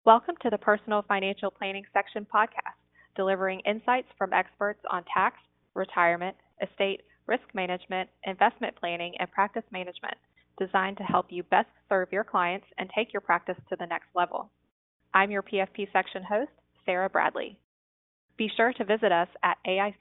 Welcome to the Personal Financial Planning Section podcast, delivering insights from experts on tax, retirement, estate, risk management, investment planning, and practice management, designed to help you best serve your clients and take your practice to the next level. I'm your PFP section host, Sarah Bradley. Be sure to visit us at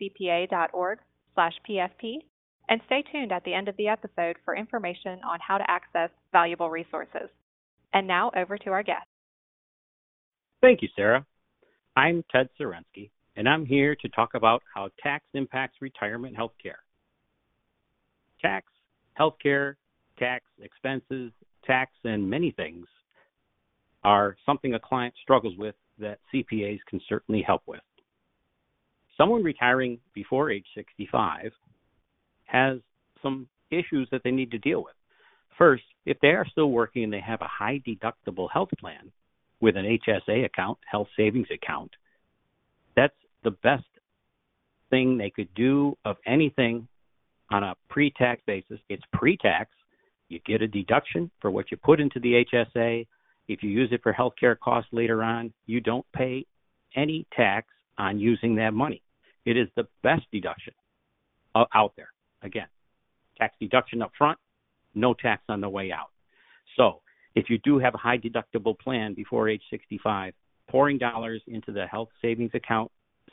aicpa.org/PFP and stay tuned at the end of the episode for information on how to access valuable resources. And now over to our guest. Thank you, Sarah. I'm Ted Sorensky, and I'm here to talk about how tax impacts retirement health care. Tax, healthcare, tax expenses, tax, and many things are something a client struggles with that CPAs can certainly help with. Someone retiring before age 65 has some issues that they need to deal with. First, if they are still working and they have a high deductible health plan with an HSA account, health savings account, that's the best thing they could do of anything on a pre-tax basis. It's pre-tax. You get a deduction for what you put into the HSA. If you use it for healthcare costs later on, you don't pay any tax on using that money. It is the best deduction out there. Again, tax deduction up front, no tax on the way out. So if you do have a high deductible plan before age 65, pouring dollars into the health savings account,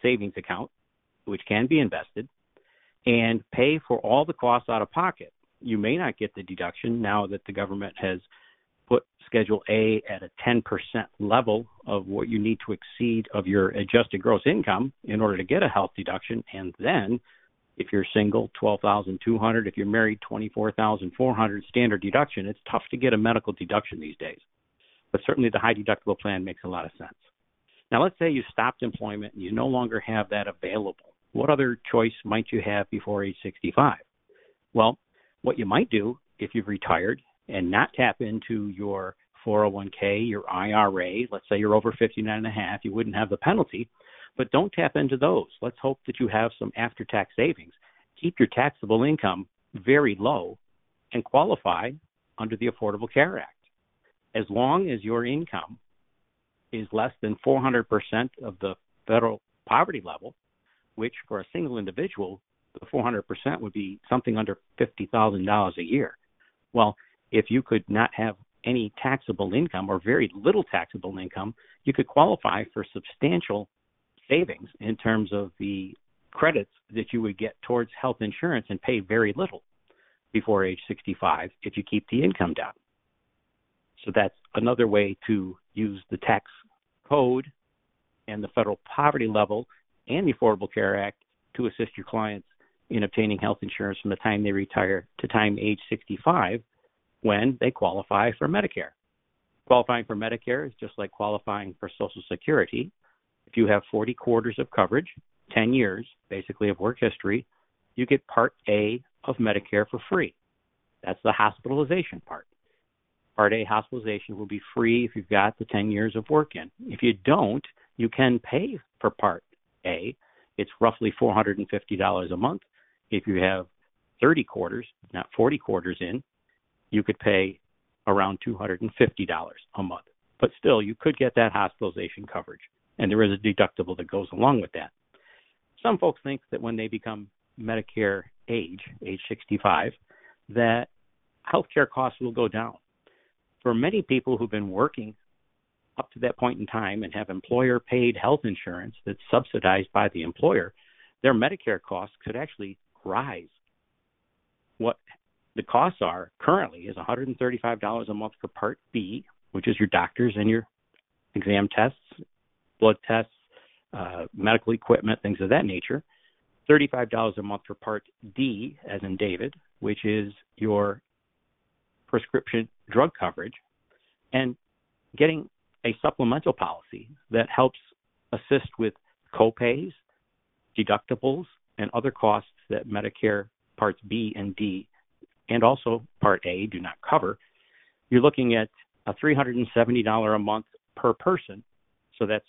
which can be invested, and pay for all the costs out of pocket. You may not get the deduction now that the government has put Schedule A at a 10% level of what you need to exceed of your adjusted gross income in order to get a health deduction. And then if you're single, $12,200. If you're married, $24,400 standard deduction. It's tough to get a medical deduction these days. But certainly the high deductible plan makes a lot of sense. Now, let's say you stopped employment and you no longer have that available. What other choice might you have before age 65? Well, what you might do if you've retired and not tap into your 401k, your IRA, let's say you're over 59 and a half, you wouldn't have the penalty. But don't tap into those. Let's hope that you have some after-tax savings. Keep your taxable income very low and qualify under the Affordable Care Act. As long as your income is less than 400% of the federal poverty level, which for a single individual, the 400% would be something under $50,000 a year. Well, if you could not have any taxable income or very little taxable income, you could qualify for substantial savings in terms of the credits that you would get towards health insurance and pay very little before age 65 if you keep the income down. So that's another way to use the tax code and the federal poverty level and the Affordable Care Act to assist your clients in obtaining health insurance from the time they retire to time age 65 when they qualify for Medicare. Qualifying for Medicare is just like qualifying for Social Security. If you have 40 quarters of coverage, 10 years basically of work history, you get Part A of Medicare for free. That's the hospitalization part. Part A hospitalization will be free if you've got the 10 years of work in. If you don't, you can pay for Part A. It's roughly $450 a month. If you have 30 quarters, not 40 quarters in, you could pay around $250 a month. But still, you could get that hospitalization coverage. And there is a deductible that goes along with that. Some folks think that when they become Medicare age 65, that healthcare costs will go down. For many people who've been working up to that point in time and have employer-paid health insurance that's subsidized by the employer, their Medicare costs could actually rise. What the costs are currently is $135 a month for Part B, which is your doctors and your exam tests, blood tests, medical equipment, things of that nature. $35 a month for Part D, as in David, which is your prescription drug coverage, and getting a supplemental policy that helps assist with copays, deductibles, and other costs that Medicare Parts B and D and also Part A do not cover. You're looking at a $370 a month per person. So that's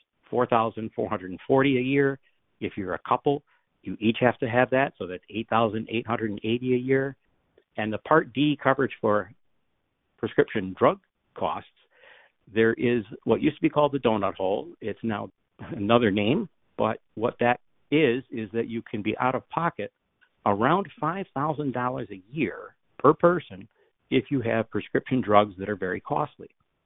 $4,440 a year. If you're a couple, you each have to have that, so that's $8,880 a year. And the Part D coverage for prescription drug costs there is what used to be called the donut hole. It's now another name, but what that is that you can be out of pocket around $5,000 a year per person if you have prescription drugs that are very costly.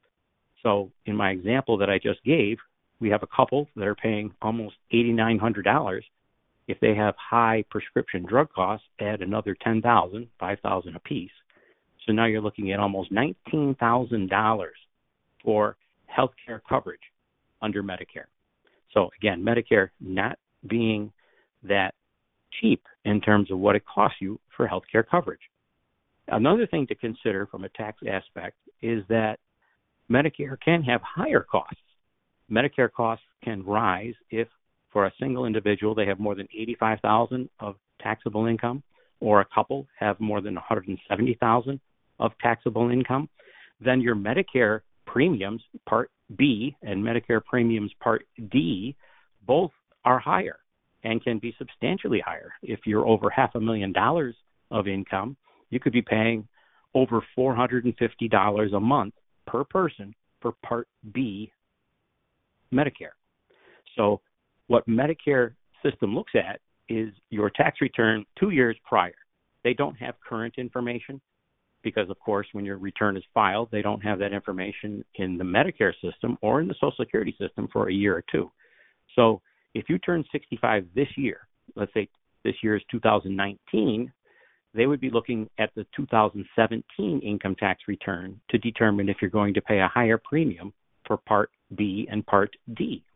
So in my example that I just gave, we have a couple that are paying almost $8,900. If they have high prescription drug costs, add another $10,000, $5,000 apiece. So now you're looking at almost $19,000 for healthcare coverage under Medicare. So again, Medicare not being that cheap in terms of what it costs you for healthcare coverage. Another thing to consider from a tax aspect is that Medicare can have higher costs. Medicare costs can rise if, for a single individual, they have more than $85,000 of taxable income, or a couple have more than $170,000 of taxable income. Then your Medicare premiums, Part B, and Medicare premiums, Part D, both are higher and can be substantially higher. If you're over $500,000 of income, you could be paying over $450 a month per person for Part B Medicare. So what Medicare system looks at is your tax return 2 years prior. They don't have current information because, of course, when your return is filed, they don't have that information in the Medicare system or in the Social Security system for a year or two. So if you turn 65 this year, let's say this year is 2019, they would be looking at the 2017 income tax return to determine if you're going to pay a higher premium for Part B and Part D.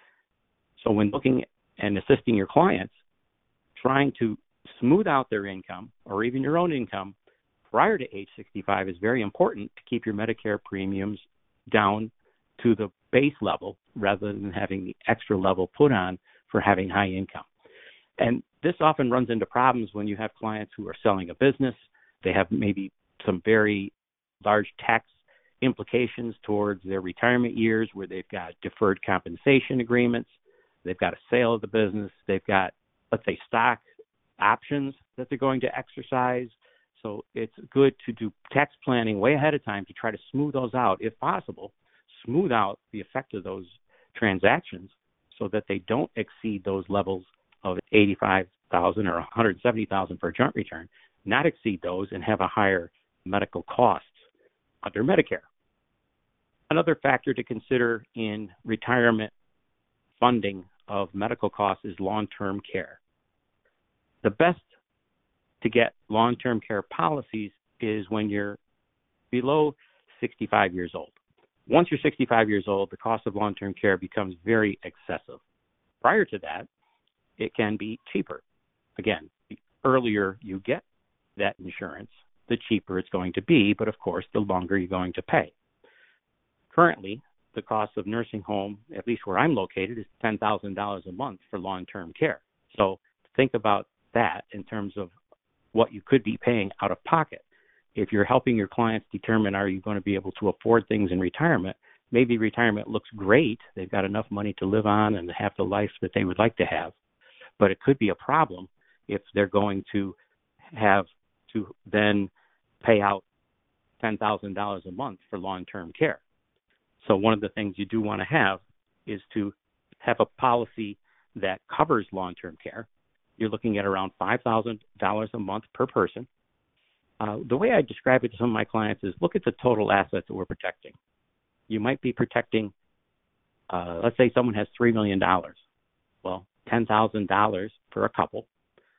So when looking and assisting your clients, trying to smooth out their income or even your own income prior to age 65 is very important to keep your Medicare premiums down to the base level rather than having the extra level put on for having high income. And this often runs into problems when you have clients who are selling a business. They have maybe some very large tax implications towards their retirement years where they've got deferred compensation agreements. They've got a sale of the business. They've got, let's say, stock options that they're going to exercise. So it's good to do tax planning way ahead of time to try to smooth those out, if possible, smooth out the effect of those transactions so that they don't exceed those levels of $85,000 or $170,000 for a joint return, not exceed those and have a higher medical costs under Medicare. Another factor to consider in retirement funding of medical costs is long-term care. The best to get long-term care policies is when you're below 65 years old. Once you're 65 years old, the cost of long-term care becomes very excessive. Prior to that, it can be cheaper. Again, the earlier you get that insurance, the cheaper it's going to be, but of course, the longer you're going to pay. Currently, the cost of nursing home, at least where I'm located, is $10,000 a month for long-term care. So think about that in terms of what you could be paying out of pocket. If you're helping your clients determine are you going to be able to afford things in retirement, maybe retirement looks great. They've got enough money to live on and have the life that they would like to have. But it could be a problem if they're going to have to then pay out $10,000 a month for long-term care. So one of the things you do want to have is to have a policy that covers long-term care. You're looking at around $5,000 a month per person. The way I describe it to some of my clients is look at the total assets that we're protecting. You might be protecting, let's say someone has $3 million. Well, $10,000 for a couple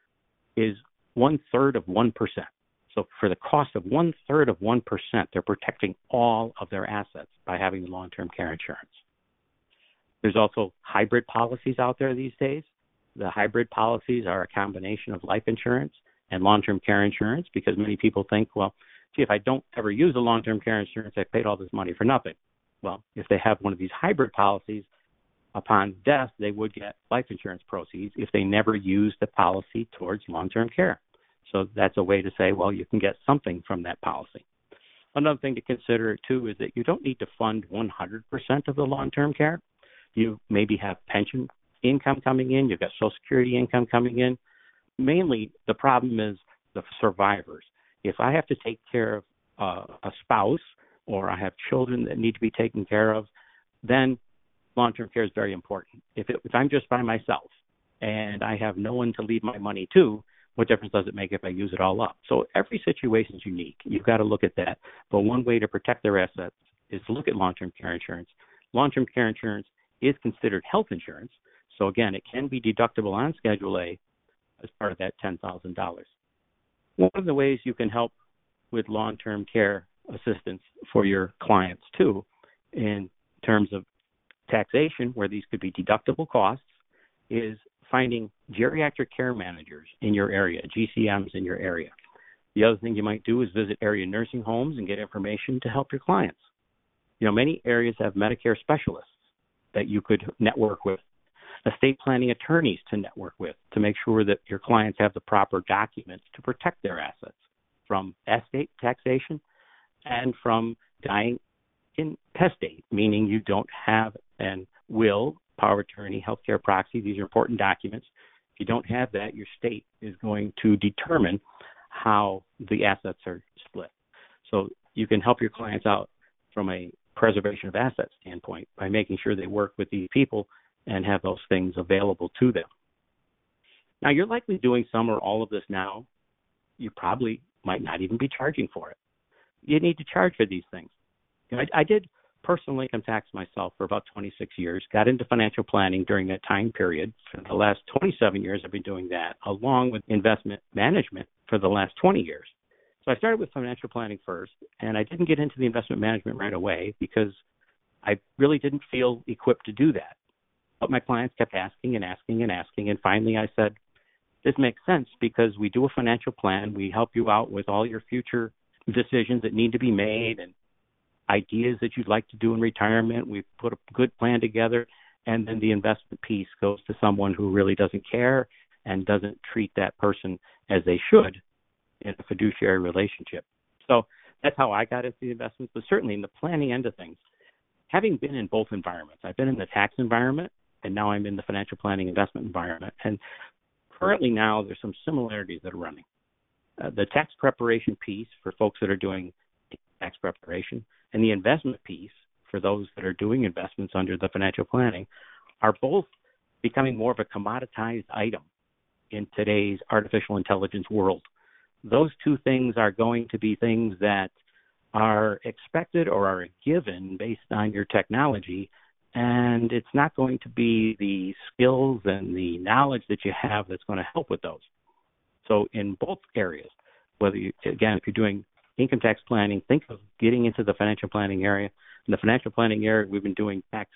is 1/3 of 1%. So for the cost of 1/3 of 1%, they're protecting all of their assets by having the long-term care insurance. There's also hybrid policies out there these days. The hybrid policies are a combination of life insurance and long-term care insurance because many people think, well, gee, if I don't ever use a long-term care insurance, I paid all this money for nothing. Well, if they have one of these hybrid policies, upon death, they would get life insurance proceeds if they never use the policy towards long-term care. So that's a way to say, well, you can get something from that policy. Another thing to consider, too, is that you don't need to fund 100% of the long-term care. You maybe have pension income coming in. You've got Social Security income coming in. Mainly, the problem is the survivors. If I have to take care of a spouse or I have children that need to be taken care of, then long-term care is very important. If I'm just by myself and I have no one to leave my money to, what difference does it make if I use it all up? So every situation is unique. You've got to look at that. But one way to protect their assets is to look at long-term care insurance. Long-term care insurance is considered health insurance. So again, it can be deductible on Schedule A as part of that $10,000. One of the ways you can help with long-term care assistance for your clients too, in terms of taxation, where these could be deductible costs, is finding geriatric care managers in your area, GCMs in your area. The other thing you might do is visit area nursing homes and get information to help your clients. Many areas have Medicare specialists that you could network with, estate planning attorneys to network with to make sure that your clients have the proper documents to protect their assets from estate taxation and from dying intestate, meaning you don't have an will, power of attorney, healthcare proxy. These are important documents. If you don't have that, your state is going to determine how the assets are split. So you can help your clients out from a preservation of assets standpoint by making sure they work with these people and have those things available to them. Now, you're likely doing some or all of this now. You probably might not even be charging for it. You need to charge for these things. I did personal income tax myself for about 26 years, got into financial planning during that time period. For the last 27 years, I've been doing that, along with investment management for the last 20 years. So I started with financial planning first, and I didn't get into the investment management right away because I really didn't feel equipped to do that. But my clients kept asking and asking and asking, and finally I said, this makes sense because we do a financial plan. We help you out with all your future decisions that need to be made and ideas that you'd like to do in retirement. We've put a good plan together, and then the investment piece goes to someone who really doesn't care and doesn't treat that person as they should in a fiduciary relationship. So that's how I got into the investments, but certainly in the planning end of things, having been in both environments, I've been in the tax environment, and now I'm in the financial planning investment environment. And currently now there's some similarities that are running. The tax preparation piece for folks that are doing tax preparation and the investment piece for those that are doing investments under the financial planning are both becoming more of a commoditized item in today's artificial intelligence world. Those two things are going to be things that are expected or are a given based on your technology, and it's not going to be the skills and the knowledge that you have that's going to help with those. So in both areas, whether you, again, if you're doing income tax planning, think of getting into the financial planning area. In the financial planning area, we've been doing tax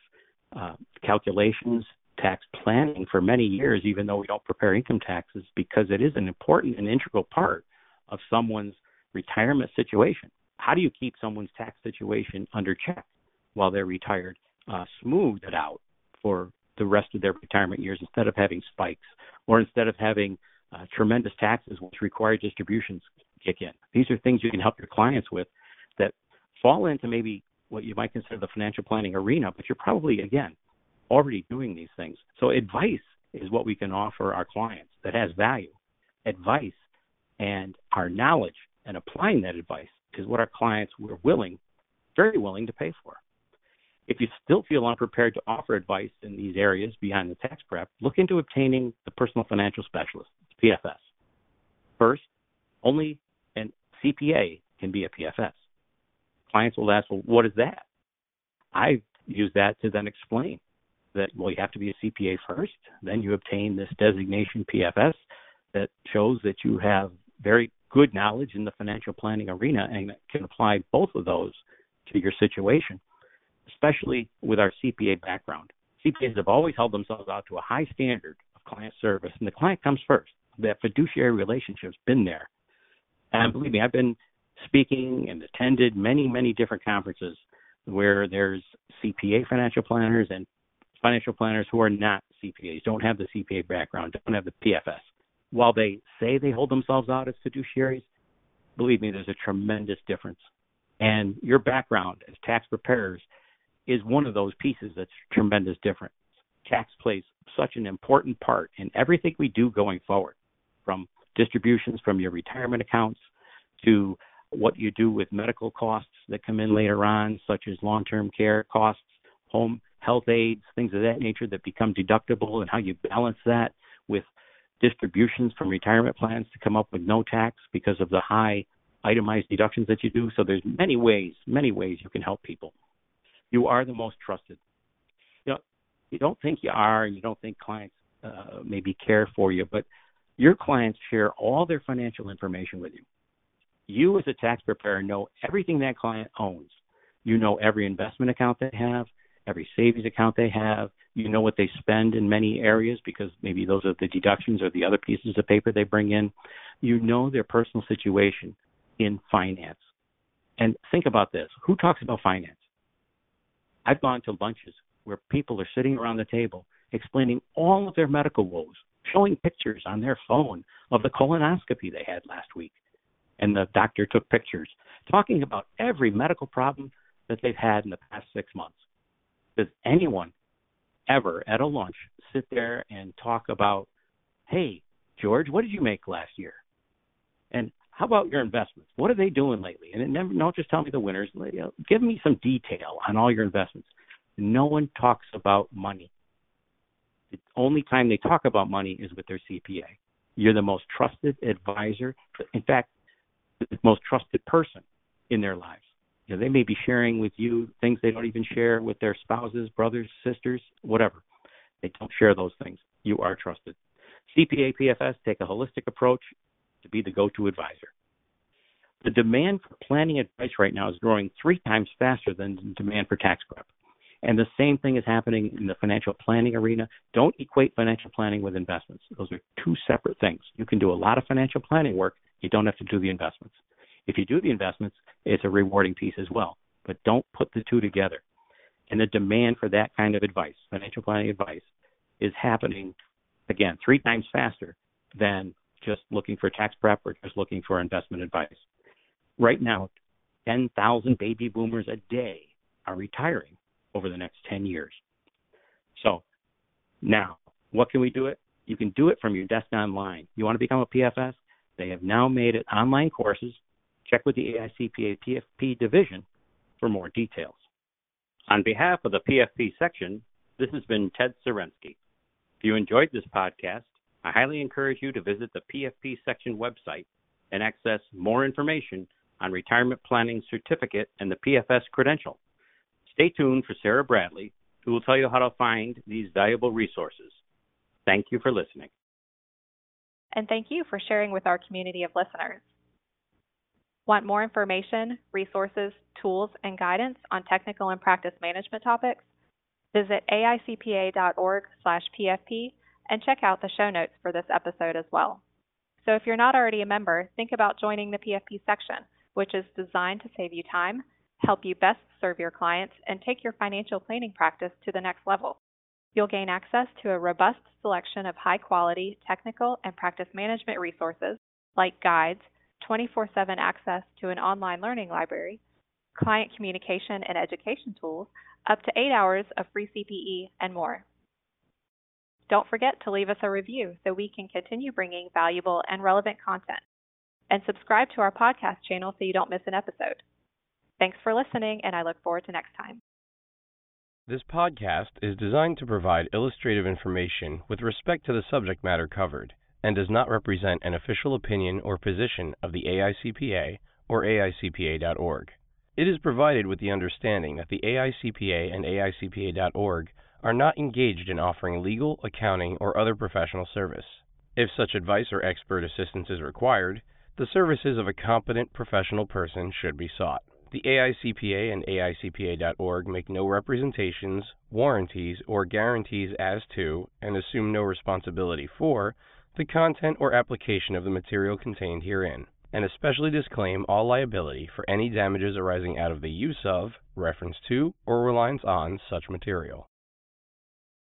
calculations, tax planning for many years, even though we don't prepare income taxes, because it is an important and integral part of someone's retirement situation. How do you keep someone's tax situation under check while they're retired, smooth it out for the rest of their retirement years instead of having spikes or instead of having tremendous taxes which require distributions kick in? These are things you can help your clients with that fall into maybe what you might consider the financial planning arena, but you're probably, again, already doing these things. So advice is what we can offer our clients that has value. Advice and our knowledge and applying that advice is what our clients were very willing to pay for. If you still feel unprepared to offer advice in these areas beyond the tax prep, look into obtaining the personal financial specialist, PFS. First, only an CPA can be a PFS. Clients will ask, well, what is that? I use that to then explain that, well, you have to be a CPA first, then you obtain this designation PFS that shows that you have very good knowledge in the financial planning arena and can apply both of those to your situation, especially with our CPA background. CPAs have always held themselves out to a high standard of client service, and the client comes first. That fiduciary relationship's been there. And believe me, I've been speaking and attended many, many different conferences where there's CPA financial planners and financial planners who are not CPAs, don't have the CPA background, don't have the PFS. While they say they hold themselves out as fiduciaries, believe me, there's a tremendous difference. And your background as tax preparers is one of those pieces that's tremendous difference. Tax plays such an important part in everything we do going forward, from distributions from your retirement accounts to what you do with medical costs that come in later on, such as long-term care costs, home health aides, things of that nature that become deductible, and how you balance that with distributions from retirement plans to come up with no tax because of the high itemized deductions that you do. So there's many ways you can help people. You are the most trusted. You don't think you are, and you don't think clients maybe care for you, but your clients share all their financial information with you. You as a tax preparer know everything that client owns. You know every investment account they have, every savings account they have. You know what they spend in many areas because maybe those are the deductions or the other pieces of paper they bring in. You know their personal situation in finance. And think about this. Who talks about finance? I've gone to lunches where people are sitting around the table explaining all of their medical woes, showing pictures on their phone of the colonoscopy they had last week. And the doctor took pictures, talking about every medical problem that they've had in the past 6 months. Does anyone ever at a lunch sit there and talk about, hey, George, what did you make last year? And how about your investments? What are they doing lately? And don't just tell me the winners. Give me some detail on all your investments. No one talks about money. The only time they talk about money is with their CPA. You're the most trusted advisor. In fact, the most trusted person in their lives. They may be sharing with you things they don't even share with their spouses, brothers, sisters, whatever. They don't share those things. You are trusted. CPA PFS take a holistic approach to be the go-to advisor. The demand for planning advice right now is growing 3 times faster than the demand for tax prep. And the same thing is happening in the financial planning arena. Don't equate financial planning with investments. Those are 2 separate things. You can do a lot of financial planning work. You don't have to do the investments. If you do the investments, it's a rewarding piece as well. But don't put the 2 together. And the demand for that kind of advice, financial planning advice, is happening, again, 3 times faster than just looking for tax prep or just looking for investment advice. Right now, 10,000 baby boomers a day are retiring over the next 10 years. So now, what can we do it? You can do it from your desk online. You want to become a PFS? They have now made it online courses. Check with the AICPA PFP division for more details. On behalf of the PFP section, this has been Ted Serensky. If you enjoyed this podcast, I highly encourage you to visit the PFP section website and access more information on retirement planning certificate and the PFS credential. Stay tuned for Sarah Bradley, who will tell you how to find these valuable resources. Thank you for listening. And thank you for sharing with our community of listeners. Want more information, resources, tools, and guidance on technical and practice management topics? Visit aicpa.org/PFP and check out the show notes for this episode as well. So if you're not already a member, think about joining the PFP section, which is designed to save you time, help you best serve your clients, and take your financial planning practice to the next level. You'll gain access to a robust selection of high-quality technical and practice management resources like guides, 24/7 access to an online learning library, client communication and education tools, up to 8 hours of free CPE, and more. Don't forget to leave us a review so we can continue bringing valuable and relevant content. And subscribe to our podcast channel so you don't miss an episode. Thanks for listening, and I look forward to next time. This podcast is designed to provide illustrative information with respect to the subject matter covered and does not represent an official opinion or position of the AICPA or AICPA.org. It is provided with the understanding that the AICPA and AICPA.org are not engaged in offering legal, accounting, or other professional service. If such advice or expert assistance is required, the services of a competent professional person should be sought. The AICPA and AICPA.org make no representations, warranties, or guarantees as to, and assume no responsibility for, the content or application of the material contained herein, and especially disclaim all liability for any damages arising out of the use of, reference to, or reliance on such material.